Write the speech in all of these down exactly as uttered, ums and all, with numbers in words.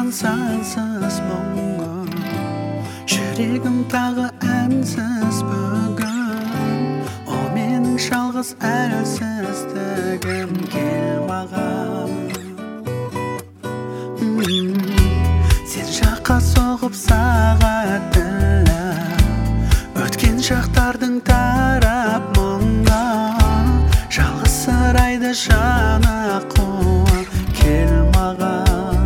Yaşayan sensiz muңga, жүрегім тағы әнсіз бүгін. О, менің жалғыз әлсіздігім, кел маған. Сен жаққа соғып сағат тіліп, өткен шақтардың тарап мұңға. Жалғыз сарайды жаны қуып, кел маған.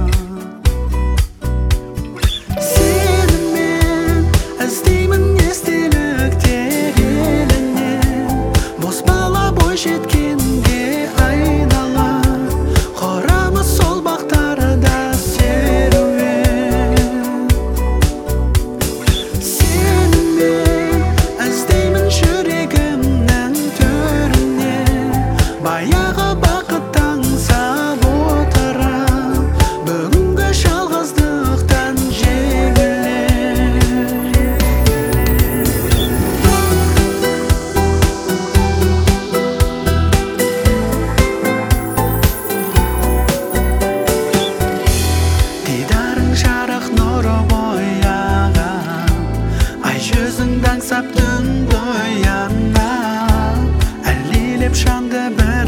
Жеткенге айнала, қорамыз сол бақтарда серуен. Сенімен іздеймін жүрегімнің төрінен, баяғы бақыт аңсап отырып, бүгінгі жалғыздықтан жеңілем. Жүзіңді аңсап түн бояна, әлилеп жанды бір